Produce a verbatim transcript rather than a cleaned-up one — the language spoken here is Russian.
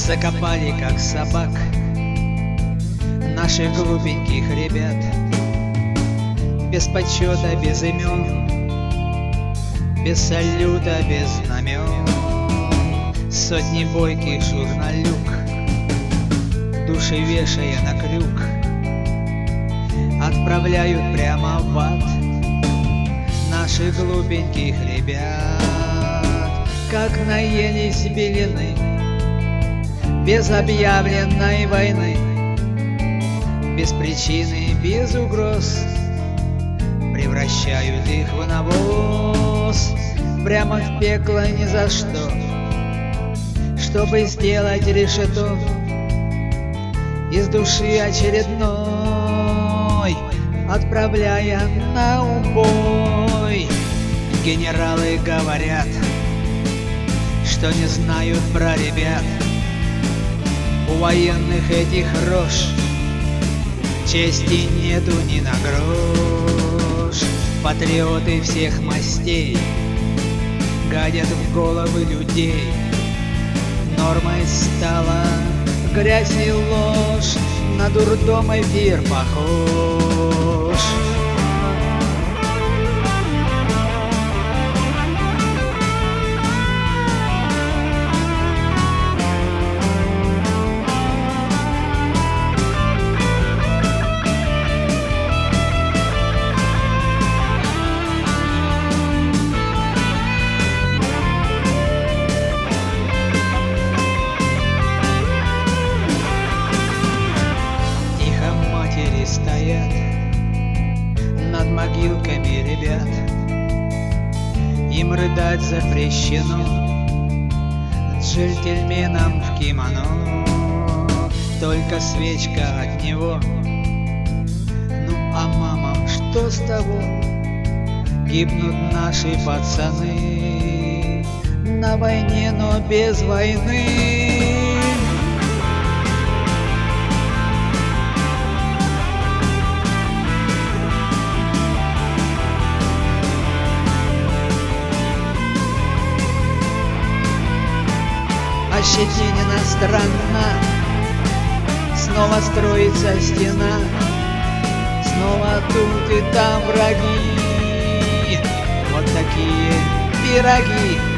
Закопали, как собак, наших глупеньких ребят, без почета, без имен, без салюта, без знамен. Сотни бойких журналюк, души вешая на крюк, отправляют прямо в ад наших глупеньких ребят. Как наелись белины без объявленной войны, без причины, без угроз, превращают их в навоз, прямо в пекло ни за что, чтобы сделать решето из души очередной, отправляя на убой. Генералы говорят, что не знают про ребят. У военных этих рож чести нету ни на грош. Патриоты всех мастей гадят в головы людей. Нормой стала грязь и ложь, на дурдом эфир похож. Стоят над могилками ребят, им рыдать запрещено джентльменам в кимоно. Только свечка от него. Ну а мамам что с того? Гибнут наши пацаны на войне, но без войны. Ощетинена страна, снова строится стена, снова тут и там враги. Вот такие пироги.